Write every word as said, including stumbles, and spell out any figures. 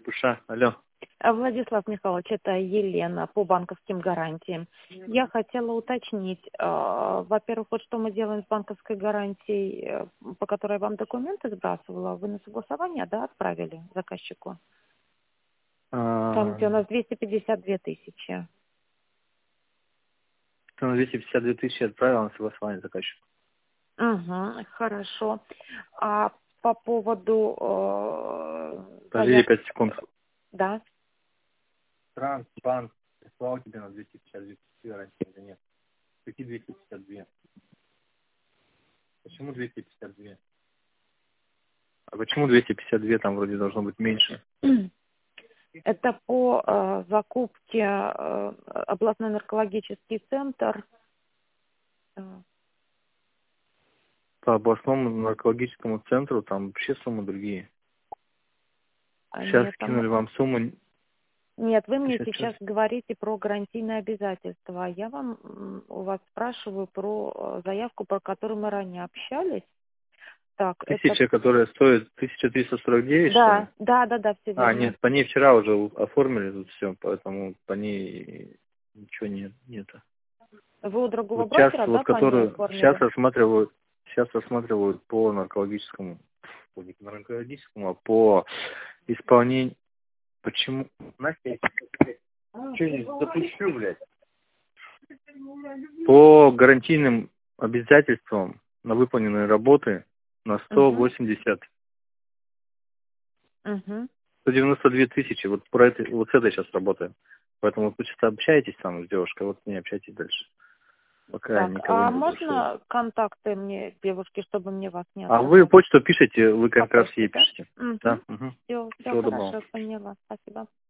Пуша, алло. А, Владислав Михайлович, это Елена по банковским гарантиям. Я хотела уточнить, э, во-первых, вот что мы делаем с банковской гарантией, э, по которой я вам документы сбрасывала, вы на согласование, да, отправили заказчику? Там, А, где у нас двести пятьдесят две тысячи. ты на двести пятьдесят две тысячи отправил на согласование заказчику. Угу, хорошо. А по поводу э, Подожди заявки, пять секунд. да? Трансбанк прислал тебе на двести пятьдесят две тысячи гарантии, да нет? Какие двести пятьдесят две? Почему двести пятьдесят две? А почему двести пятьдесят две, там вроде должно быть меньше? Это по э, закупке э, областной наркологический центр. Э, По областному наркологическому центру там вообще суммы другие. а Сейчас нет, там- скинули вам сумму. нет, вы мне Сейчас, сейчас сейчас. говорите про гарантийные обязательства. а Я вам м, у вас спрашиваю про э, заявку, про которую мы ранее общались. Так, это Тысяча, которая стоит тысяча триста сорок девять, что ли? да, да, да, да, все А, верно. нет, по ней вчера уже у- оформили тут все, поэтому по ней ничего нет, нету. Вы у другого Вот сейчас, брокера, вот да, по ней которую, сейчас оформили? рассматривают, сейчас рассматривают по наркологическому, по не по наркологическому, а по исполнению. Почему? Настя, что не запущу, блядь? По гарантийным обязательствам на выполненные работы на сто Угу, восемьдесят, угу. сто девяносто две тысячи. Вот про это, вот с этой сейчас работаем. Поэтому вы сейчас общаетесь там с девушкой, вот не общайтесь дальше. Пока Так, никого а не разглашаю. можно контакты мне, девушки, чтобы мне вас не А вы отзывать? почту пишете, вы По как раз почте, ей да? пишете. Да, Угу. угу. Все, все Всего доброго. хорошо, поняла. Спасибо.